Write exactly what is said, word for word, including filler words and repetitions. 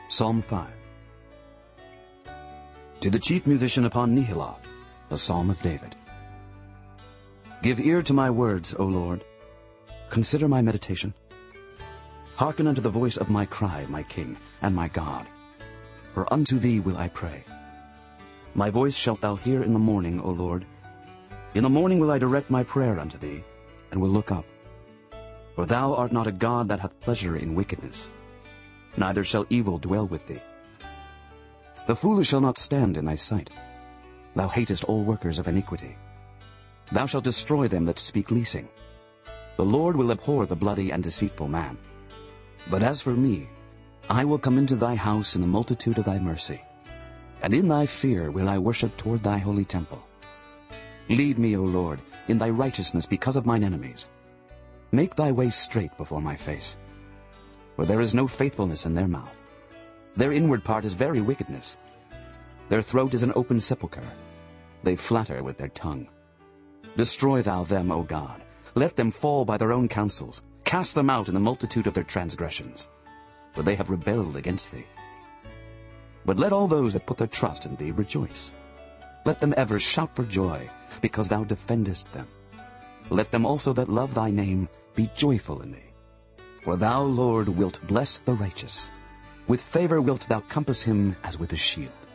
Psalm five. To the chief musician upon Nehiloth, a psalm of David. Give ear to my words, O Lord. Consider my meditation. Hearken unto the voice of my cry, my King and my God. For unto thee will I pray. My voice shalt thou hear in the morning, O Lord. In the morning will I direct my prayer unto thee, and will look up. For thou art not a God that hath pleasure in wickedness, neither shall evil dwell with thee. The foolish shall not stand in thy sight. Thou hatest all workers of iniquity. Thou shalt destroy them that speak leasing. The Lord will abhor the bloody and deceitful man. But as for me, I will come into thy house in the multitude of thy mercy, and in thy fear will I worship toward thy holy temple. Lead me, O Lord, in thy righteousness because of mine enemies. Make thy way straight before my face. For there is no faithfulness in their mouth. Their inward part is very wickedness. Their throat is an open sepulchre. They flatter with their tongue. Destroy thou them, O God. Let them fall by their own counsels. Cast them out in the multitude of their transgressions. For they have rebelled against thee. But let all those that put their trust in thee rejoice. Let them ever shout for joy, because thou defendest them. Let them also that love thy name be joyful in thee. For thou, Lord, wilt bless the righteous. With favor wilt thou compass him as with a shield.